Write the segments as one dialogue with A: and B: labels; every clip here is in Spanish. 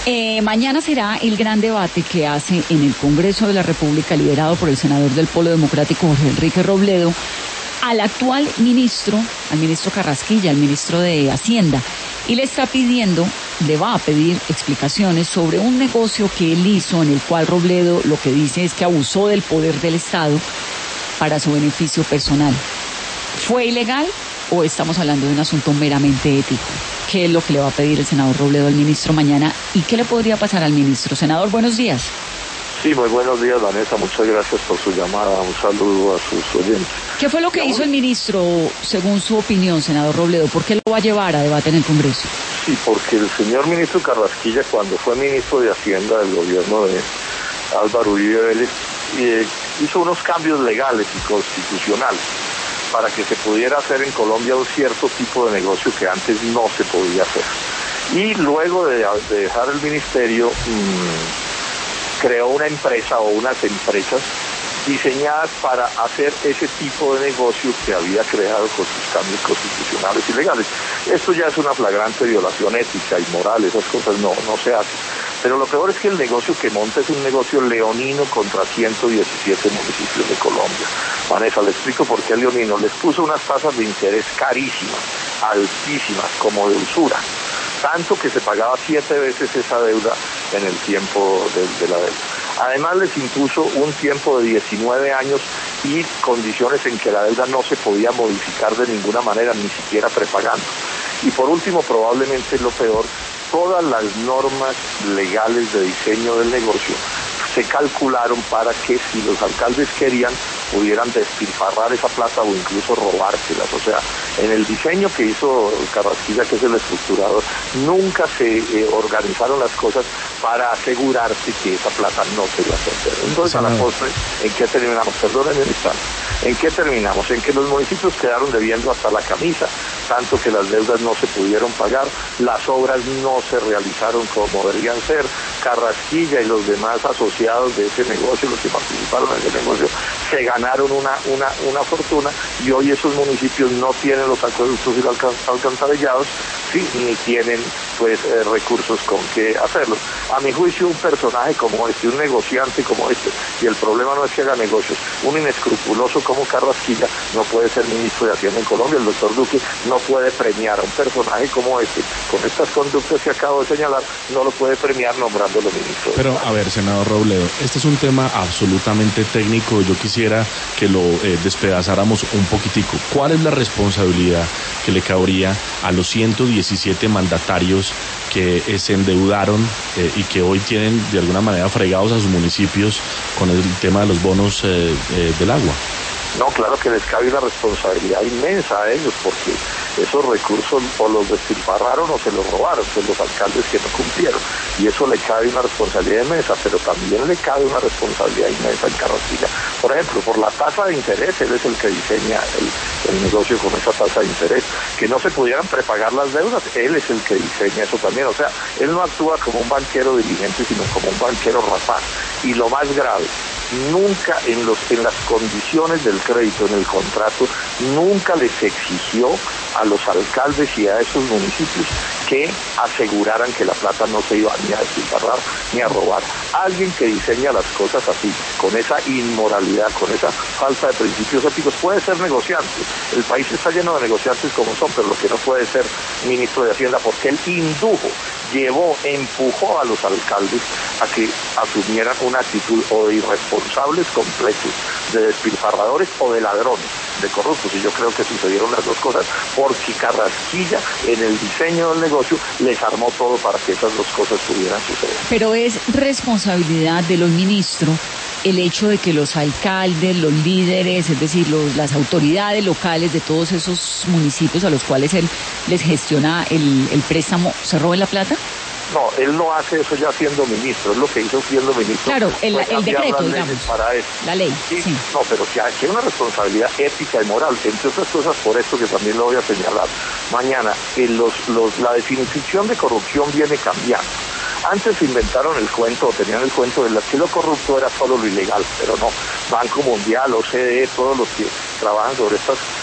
A: Mañana será el gran debate que hace en el Congreso de la República, liderado por el senador del Polo Democrático, Jorge Enrique Robledo, al actual ministro, al ministro Carrasquilla, al ministro de Hacienda, y le va a pedir explicaciones sobre un negocio que él hizo, en el cual Robledo lo que dice es que abusó del poder del Estado para su beneficio personal. ¿Fue ilegal o estamos hablando de un asunto meramente ético? ¿Qué es lo que le va a pedir el senador Robledo al ministro mañana y qué le podría pasar al ministro? Senador, buenos días.
B: Sí, muy buenos días, Vanessa. Muchas gracias por su llamada. Un saludo a sus oyentes.
A: ¿Qué fue lo que hizo el ministro, según su opinión, senador Robledo? ¿Por qué lo va a llevar a debate en el Congreso?
B: Sí, porque el señor ministro Carrasquilla, cuando fue ministro de Hacienda del gobierno de Álvaro Uribe Vélez, hizo unos cambios legales y constitucionales para que se pudiera hacer en Colombia un cierto tipo de negocio que antes no se podía hacer. Y luego de dejar el ministerio, creó una empresa o unas empresas diseñadas para hacer ese tipo de negocio que había creado con sus cambios constitucionales y legales. Esto ya es una flagrante violación ética y moral, esas cosas no se hacen. Pero lo peor es que el negocio que monta es un negocio leonino contra 117 municipios de Colombia. Vanessa, le explico por qué leonino. Les puso unas tasas de interés carísimas, altísimas, como de usura. Tanto que se pagaba 7 veces esa deuda en el tiempo de la deuda. Además les impuso un tiempo de 19 años y condiciones en que la deuda no se podía modificar de ninguna manera, ni siquiera prepagando. Y por último, probablemente lo peor, todas las normas legales de diseño del negocio se calcularon para que si los alcaldes querían pudieran despilfarrar esa plata o incluso robárselas. O sea, en el diseño que hizo Carrasquilla, que es el estructurador, nunca se organizaron las cosas para asegurarse que esa plata no se iba a perder. Entonces, a la postre, ¿en qué terminamos? Perdonen el instante. ¿En qué terminamos? En que los municipios quedaron debiendo hasta la camisa, tanto que las deudas no se pudieron pagar, las obras no se realizaron como deberían ser. Carrasquilla y los demás asociados de ese negocio, los que participaron en ese negocio, se ganaron una fortuna y hoy esos municipios no tienen los acueductos y los alcantarillados, sí, ni tienen recursos con qué hacerlo. A mi juicio, un personaje como este, un negociante como este, y el problema no es que haga negocios, un inescrupuloso como Carrasquilla no puede ser ministro de Hacienda en Colombia. El doctor Duque no puede premiar a un personaje como este, con estas conductas que acabo de señalar, no lo puede premiar nombrándolo ministro.
C: Pero, a ver, senador Robledo, este es un tema absolutamente técnico. Yo quisiera que lo despedazáramos un poquitico. ¿Cuál es la responsabilidad que le cabría a los 117 mandatarios que se endeudaron y que hoy tienen de alguna manera fregados a sus municipios con el tema de los bonos del agua?
B: No, claro que les cabe una responsabilidad inmensa a ellos, porque esos recursos o los despilfarraron o se los robaron, pues los alcaldes que no cumplieron, y eso le cabe una responsabilidad inmensa, pero también le cabe una responsabilidad inmensa en Carrasquilla. Por ejemplo, por la tasa de interés, él es el que diseña el negocio con esa tasa de interés, que no se pudieran prepagar las deudas, él es el que diseña eso también. O sea, él no actúa como un banquero diligente, sino como un banquero rapaz. Y lo más grave, nunca en las condiciones del crédito, en el contrato, nunca les exigió a los alcaldes y a esos municipios que aseguraran que la plata no se iba ni a despilfarrar ni a robar. Alguien que diseña las cosas así, con esa inmoralidad, con esa falta de principios éticos, puede ser negociante. El país está lleno de negociantes como son, pero lo que no puede ser ministro de Hacienda, porque él empujó a los alcaldes a que asumieran una actitud o de irresponsables completos, de despilfarradores o de ladrones, de corruptos. Y yo creo que sucedieron las dos cosas, porque Carrasquilla en el diseño del negocio les armó todo para que esas dos cosas pudieran suceder.
A: Pero es responsabilidad de los ministros el hecho de que los alcaldes, los líderes, es decir, las autoridades locales de todos esos municipios a los cuales él les gestiona el préstamo, ¿se roben la plata?
B: No, él no hace eso ya siendo ministro, es lo que hizo siendo ministro.
A: Claro, el decreto, digamos,
B: para eso.
A: La ley.
B: Sí,
A: sí.
B: No, pero que hay una responsabilidad ética y moral, entre otras cosas, por esto que también lo voy a señalar mañana, la definición de corrupción viene cambiando. Antes se inventaron el cuento, o tenían el cuento de que lo corrupto era solo lo ilegal, pero no. Banco Mundial, OCDE, todos los que trabajan sobre estas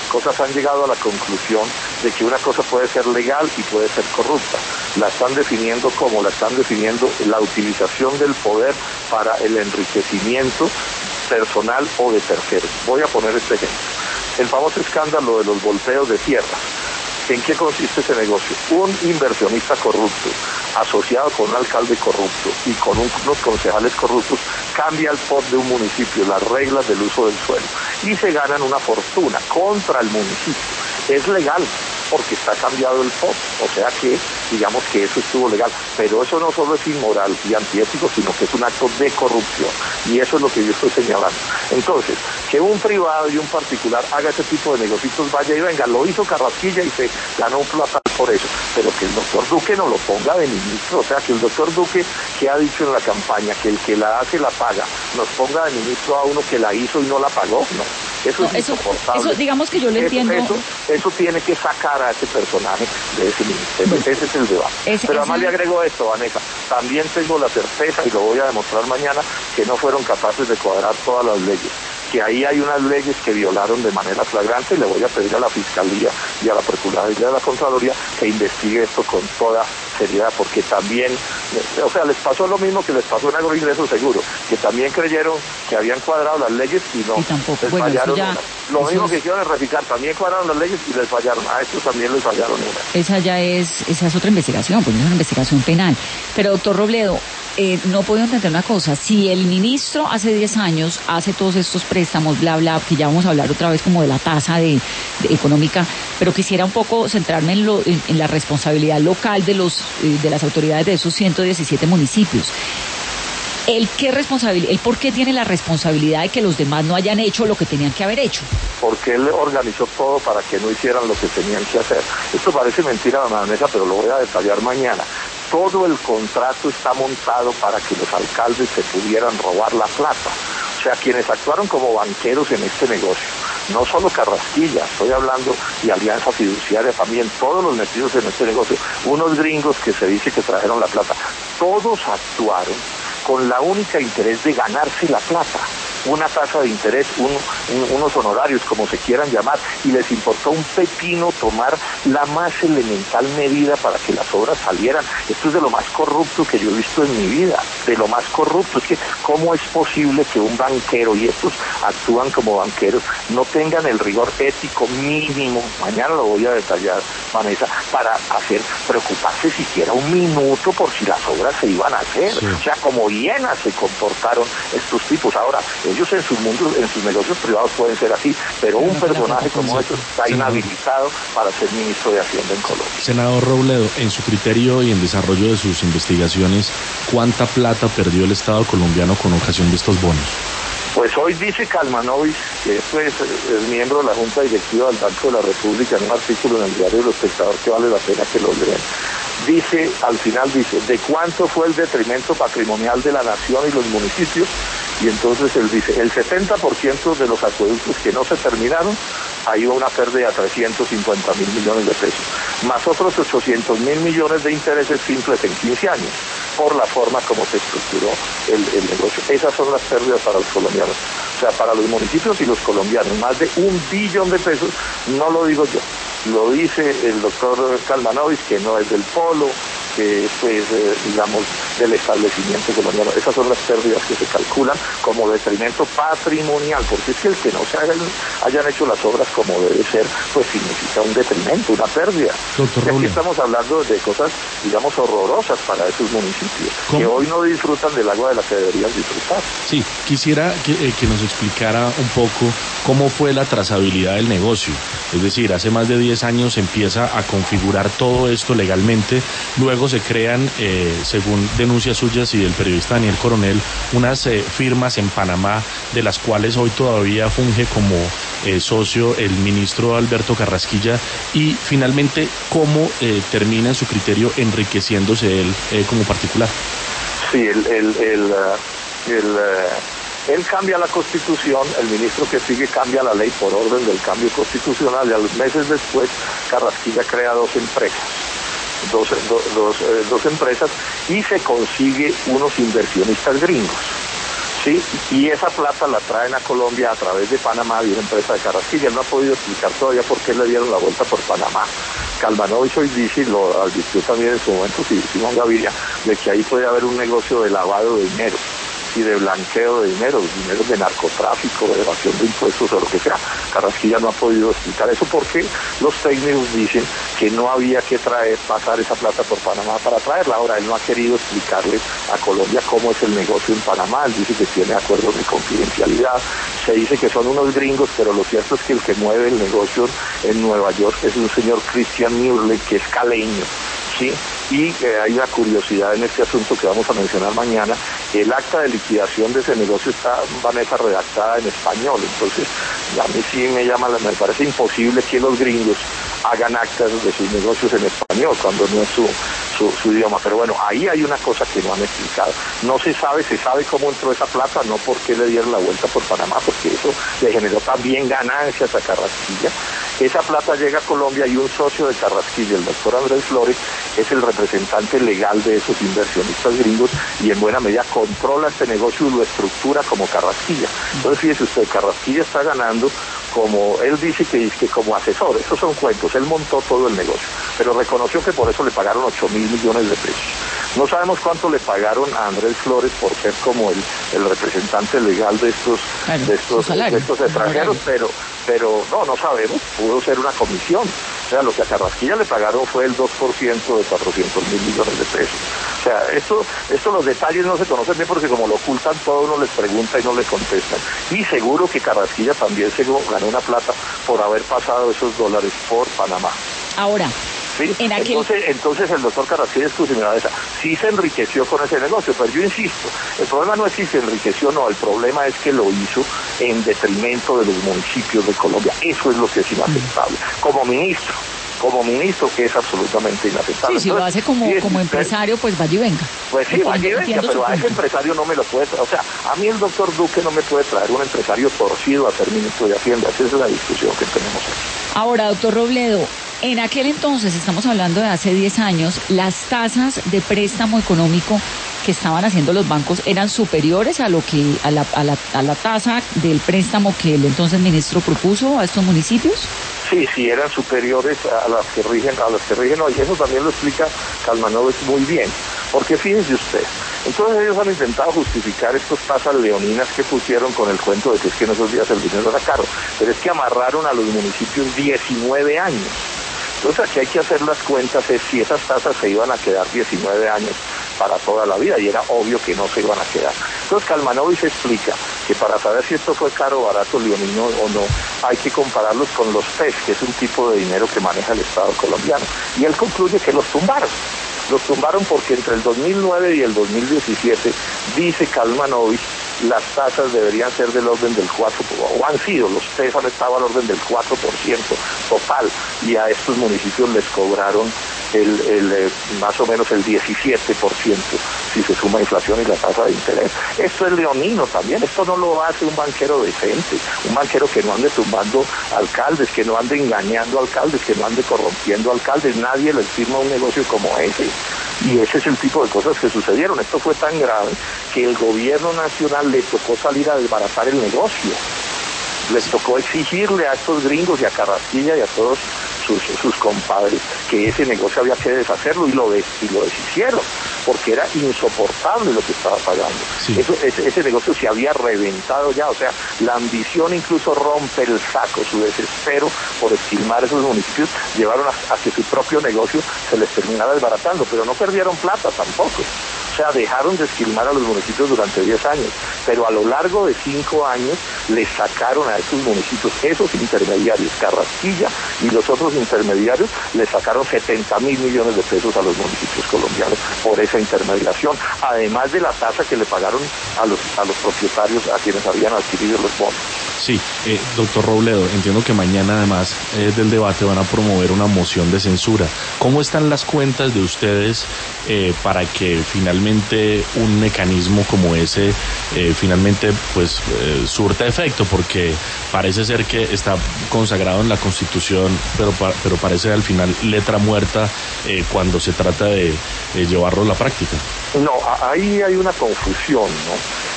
B: cosas han llegado a la conclusión de que una cosa puede ser legal y puede ser corrupta. La están definiendo como la están definiendo la utilización del poder para el enriquecimiento personal o de terceros. Voy a poner este ejemplo. El famoso escándalo de los volteos de tierras. ¿En qué consiste ese negocio? Un inversionista corrupto, asociado con un alcalde corrupto y con unos concejales corruptos, cambia el POT de un municipio, las reglas del uso del suelo, y se ganan una fortuna contra el municipio. Es legal, porque está cambiado el POT, o sea que, digamos que eso estuvo legal, pero eso no solo es inmoral y antiético, sino que es un acto de corrupción, y eso es lo que yo estoy señalando. Entonces, que un privado y un particular haga ese tipo de negocios, vaya y venga, lo hizo Carrasquilla y se ganó un platal por eso, pero que el doctor Duque no lo ponga de ministro, o sea que el doctor Duque, que ha dicho en la campaña que el que la hace la paga, nos ponga de ministro a uno que la hizo y no la pagó, no. Eso es insoportable.
A: Eso, digamos que yo le entiendo.
B: Eso tiene que sacar a ese personaje de ese ministerio. Bueno, ese es el debate. Pero además le agrego esto, Vanessa. También tengo la certeza, y lo voy a demostrar mañana, que no fueron capaces de cuadrar todas las leyes. Que ahí hay unas leyes que violaron de manera flagrante, y le voy a pedir a la Fiscalía y a la Procuraduría de la Contraloría que investigue esto con toda seriedad, porque también, o sea, les pasó lo mismo que les pasó en Agroingreso Seguro, que también creyeron que habían cuadrado las leyes y no,
A: y tampoco,
B: les
A: bueno,
B: fallaron
A: ya,
B: una. Lo mismo que hicieron en Reficar, también cuadraron las leyes y les fallaron, a estos también les fallaron una.
A: Esa es otra investigación, pues no es una investigación penal. Pero doctor Robledo, no puedo entender una cosa, si el ministro hace 10 años hace todos estos préstamos, bla, bla, que ya vamos a hablar otra vez como de la tasa de económica, pero quisiera un poco centrarme en la responsabilidad local de las autoridades de esos 117 municipios. ¿El por qué tiene la responsabilidad de que los demás no hayan hecho lo que tenían que haber hecho?
B: Porque él organizó todo para que no hicieran lo que tenían que hacer. Esto parece mentira, Vanessa, pero lo voy a detallar mañana. Todo el contrato está montado para que los alcaldes se pudieran robar la plata. O sea, quienes actuaron como banqueros en este negocio, no solo Carrasquilla, estoy hablando de Alianza Fiduciaria también, todos los metidos en este negocio, unos gringos que se dice que trajeron la plata, todos actuaron con la única interés de ganarse la plata, una tasa de interés, unos honorarios, como se quieran llamar, y les importó un pepino tomar la más elemental medida para que las obras salieran. Esto es de lo más corrupto que yo he visto en mi vida, de lo más corrupto. Es que, ¿cómo es posible que un banquero, y estos actúan como banqueros, no tengan el rigor ético mínimo, mañana lo voy a detallar, Vanessa, para preocuparse siquiera un minuto por si las obras se iban a hacer? Sí. O sea, como hienas se comportaron estos tipos. Ahora, ellos en sus mundos, en sus negocios privados pueden ser así, pero un personaje como este está inhabilitado para ser ministro de Hacienda en Colombia.
C: Senador Robledo, en su criterio y en desarrollo de sus investigaciones, ¿cuánta plata perdió el Estado colombiano con ocasión de estos bonos?
B: Pues hoy dice Kalmanovic, que es miembro de la Junta Directiva del Banco de la República, en un artículo en el diario El Espectador que vale la pena que lo lean. Dice, al final dice, ¿de cuánto fue el detrimento patrimonial de la nación y los municipios? Y entonces él dice, el 70% de los acueductos que no se terminaron, ahí hubo una pérdida de 350 mil millones de pesos, más otros 800 mil millones de intereses simples en 15 años, por la forma como se estructuró el negocio. Esas son las pérdidas para los colombianos. O sea, para los municipios y los colombianos, más de 1 billón de pesos, no lo digo yo, lo dice el doctor Kalmanovic, que no es del Polo, que es, digamos, del establecimiento colombiano. Esas son las pérdidas que se calculan como detrimento patrimonial, porque es que el que no se hayan hecho las obras como debe ser, pues significa un detrimento, una pérdida.
C: Doctor
B: Aquí estamos hablando de cosas, digamos, horrorosas para esos municipios, que hoy no disfrutan del agua de la que deberían disfrutar.
C: Sí, quisiera que nos explicara un poco cómo fue la trazabilidad del negocio. Es decir, hace más de 10 años empieza a configurar todo esto legalmente, luego se crean, según denuncias suyas y del periodista Daniel Coronel, unas firmas en Panamá, de las cuales hoy todavía funge como socio el ministro Alberto Carrasquilla, y finalmente, ¿cómo termina en su criterio enriqueciéndose él como particular?
B: Sí, él cambia la Constitución, el ministro que sigue cambia la ley por orden del cambio constitucional, y a los meses después Carrasquilla crea dos empresas, dos empresas, y se consigue unos inversionistas gringos. Sí, y esa plata la traen a Colombia a través de Panamá de una empresa de Carrasquilla. Él no ha podido explicar todavía por qué le dieron la vuelta por Panamá. Kalmanovic hoy dice, y lo advirtió también en su momento Simón Gaviria, de que ahí puede haber un negocio de lavado de dinero y de blanqueo de dinero de narcotráfico, de evasión de impuestos o lo que sea. Carrasquilla no ha podido explicar eso porque los técnicos dicen que no había que pasar esa plata por Panamá para traerla. Ahora, él no ha querido explicarle a Colombia cómo es el negocio en Panamá. Él dice que tiene acuerdos de confidencialidad, se dice que son unos gringos, pero lo cierto es que el que mueve el negocio en Nueva York es un señor Christian Murley, que es caleño, ¿sí? Y hay una curiosidad en este asunto que vamos a mencionar mañana. El acta de liquidación de ese negocio está, Vanessa, redactada en español. Entonces, a mí sí me parece imposible que los gringos hagan actas de sus negocios en español cuando no es su idioma. Pero bueno, ahí hay una cosa que no han explicado. No se sabe cómo entró esa plata, no por qué le dieron la vuelta por Panamá, porque eso le generó también ganancias a Carrasquilla. Esa plata llega a Colombia y un socio de Carrasquilla, el doctor Andrés Flores, es el representante legal de esos inversionistas gringos y en buena medida controla este negocio y lo estructura como Carrasquilla. Entonces fíjese usted, Carrasquilla está ganando, como él dice que como asesor. Estos son cuentos, él montó todo el negocio, pero reconoció que por eso le pagaron 8.000 millones de pesos. No sabemos cuánto le pagaron a Andrés Flores por ser como el representante legal de estos extranjeros, pero no sabemos, pudo ser una comisión. O sea, lo que a Carrasquilla le pagaron fue el 2% de 400.000 millones de pesos. O sea, esto los detalles no se conocen bien porque como lo ocultan todo, uno les pregunta y no les contestan. Y seguro que Carrasquilla también se ganó una plata por haber pasado esos dólares por Panamá.
A: Ahora,
B: ¿sí? Entonces el doctor Carrasquilla, sí se enriqueció con ese negocio, pero yo insisto, el problema no es si se enriqueció o no, el problema es que lo hizo en detrimento de los municipios de Colombia. Eso es lo que es inaceptable. Como ministro que es absolutamente inaceptable.
A: Sí, si lo hace como empresario, pues vaya y venga.
B: Pues sí, vaya y venga, pero a ese empresario no me lo puede traer. O sea, a mí el doctor Duque no me puede traer un empresario torcido a ser ministro de Hacienda. Esa es la discusión que tenemos aquí.
A: Ahora, doctor Robledo, en aquel entonces, estamos hablando de hace 10 años, las tasas de préstamo económico que estaban haciendo los bancos eran superiores a la tasa del préstamo que el entonces ministro propuso a estos municipios.
B: Sí, eran superiores a las que rigen hoy. Eso también lo explica Kalmanovic muy bien, porque fíjense usted, entonces ellos han intentado justificar estas tasas leoninas que pusieron con el cuento de que es que en esos días el dinero era caro, pero es que amarraron a los municipios 19 años. Entonces aquí hay que hacer las cuentas de si esas tasas se iban a quedar 19 años para toda la vida, y era obvio que no se iban a quedar. Entonces Kalmanovic explica que para saber si esto fue caro o barato leonino o no, hay que compararlos con los PES, que es un tipo de dinero que maneja el Estado colombiano. Y él concluye que los tumbaron. Los tumbaron porque entre el 2009 y el 2017, dice Kalmanovic, las tasas deberían ser del orden del 4%, o han sido, los PES han estado al orden del 4% total, y a estos municipios les cobraron más o menos el 17%, si se suma inflación y la tasa de interés. Esto es leonino también, esto no lo hace un banquero decente, un banquero que no ande tumbando alcaldes, que no ande engañando alcaldes, que no ande corrompiendo alcaldes. Nadie les firma un negocio como ese. Y ese es el tipo de cosas que sucedieron. Esto fue tan grave que el gobierno nacional le tocó salir a desbaratar el negocio. Les tocó exigirle a estos gringos y a Carrasquilla y a todos sus compadres que ese negocio había que deshacerlo, y lo deshicieron, porque era insoportable lo que estaba pagando. Sí. Ese negocio se había reventado ya, o sea, la ambición incluso rompe el saco, su desespero por esquilmar esos municipios llevaron a que su propio negocio se les terminara desbaratando, pero no perdieron plata tampoco. O sea, dejaron de esquilmar a los municipios durante 10 años, pero a lo largo de 5 años les sacaron a esos municipios, esos intermediarios, Carrasquilla y los otros intermediarios, les sacaron 70.000 millones de pesos a los municipios colombianos por esa intermediación, además de la tasa que le pagaron a los propietarios, a quienes habían adquirido los bonos.
C: Sí, doctor Robledo, entiendo que mañana además del debate van a promover una moción de censura. ¿Cómo están las cuentas de ustedes para que finalmente un mecanismo como ese finalmente pues surta efecto? Porque parece ser que está consagrado en la Constitución, pero parece al final letra muerta cuando se trata de llevarlo a la práctica.
B: No, ahí hay una confusión, ¿no?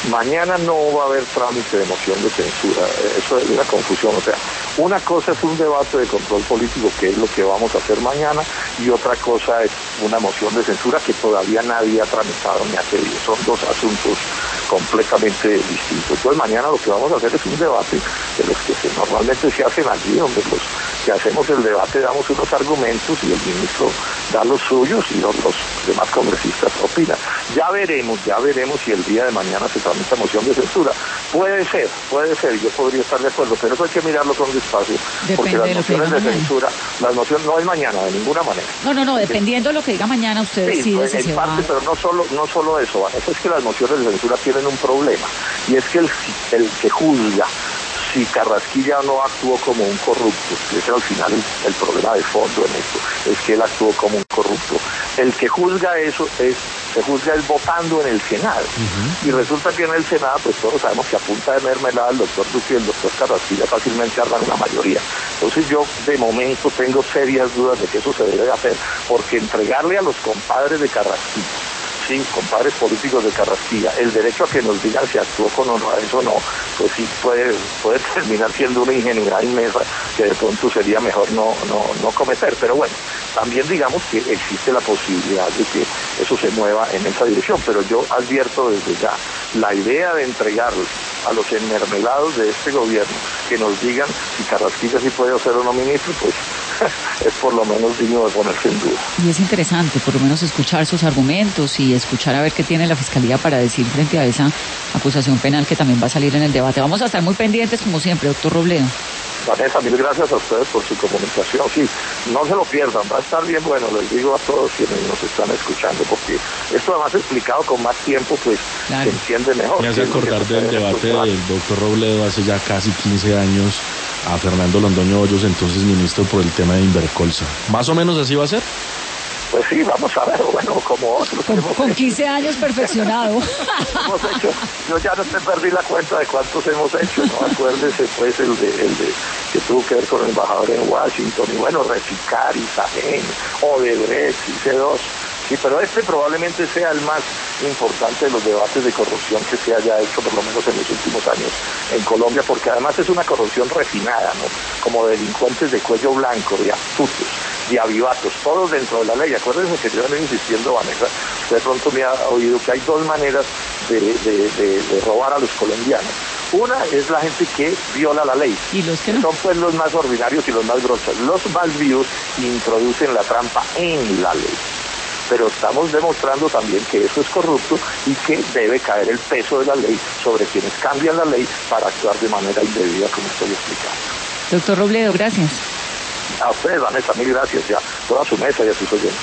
B: Mañana no va a haber trámite de moción de censura, eso es una confusión, o sea, una cosa es un debate de control político, que es lo que vamos a hacer mañana, y otra cosa es una moción de censura que todavía nadie ha tramitado ni ha querido, son dos asuntos completamente distintos. Entonces mañana lo que vamos a hacer es un debate de los que normalmente se hacen allí, donde los que hacemos el debate damos unos argumentos y el ministro da los suyos y los demás congresistas opinan. Ya veremos si el día de mañana se tramita moción de censura. Puede ser, yo podría estar de acuerdo, pero eso hay que mirarlo con despacio, porque las mociones de censura, las mociones no es mañana, de ninguna manera.
A: No, dependiendo de lo que diga mañana, usted decide si se va.
B: Pero no solo eso, Vanessa, es que las mociones de censura tienen un problema, y es que el que juzga si Carrasquilla no actuó como un corrupto, que es al final el problema de fondo en esto, es que él actuó como un corrupto. El que juzga eso se juzga votando en el Senado. Y resulta que en el Senado, pues todos sabemos que a punta de mermelada el doctor Duque y el doctor Carrasquilla fácilmente arman una mayoría. Entonces yo de momento tengo serias dudas de que eso se debe hacer, porque entregarle a los compadres de Carrasquilla, sí, compadres políticos de Carrasquilla, el derecho a que nos digan si actuó con honradez o no, pues sí puede terminar siendo una ingenuidad inmensa que de pronto sería mejor no cometer. Pero bueno, también digamos que existe la posibilidad de que eso se mueva en esa dirección, pero yo advierto desde ya, la idea de entregar a los enmermelados de este gobierno que nos digan si Carrasquilla sí puede ser o no ministro, pues es por lo menos digno de ponerse en duda.
A: Y es interesante por lo menos escuchar sus argumentos y escuchar a ver qué tiene la Fiscalía para decir frente a esa acusación penal que también va a salir en el debate. Vamos a estar muy pendientes como siempre, doctor Robledo.
B: Vanessa, mil gracias a ustedes por su comunicación. Sí, no se lo pierdan, va a estar bien bueno, les digo a todos quienes nos están escuchando, porque esto además explicado con más tiempo, pues claro, se entiende mejor.
C: Me hace acordar del debate del doctor Robledo hace ya casi 15 años a Fernando Londoño Hoyos, entonces ministro, por el tema de Invercolsa. ¿Más o menos así va a ser?
B: Pues sí, vamos a ver, bueno, como otros.
A: Con 15 años perfeccionado.
B: Hemos hecho, yo ya no te perdí la cuenta de cuántos hemos hecho, ¿no? Acuérdese, pues, el de que tuvo que ver con el embajador en Washington, y bueno, Reficar, Isagen, Odebrecht, C2. Sí, pero este probablemente sea el más importante de los debates de corrupción que se haya hecho, por lo menos en los últimos años, en Colombia, porque además es una corrupción refinada, ¿no? Como delincuentes de cuello blanco, de astutos, de avivatos, todos dentro de la ley. Acuérdense que yo vengo insistiendo, Vanessa, usted de pronto me ha oído que hay dos maneras de robar a los colombianos. Una es la gente que viola la ley.
A: ¿Y los que no?
B: Son pues los más ordinarios y los más grosos. Los más vivos introducen la trampa en la ley. Pero estamos demostrando también que eso es corrupto y que debe caer el peso de la ley sobre quienes cambian la ley para actuar de manera indebida, como estoy explicando.
A: Doctor Robledo, gracias.
B: A ustedes, Vanessa, mil gracias, ya toda su mesa y a sus oyentes.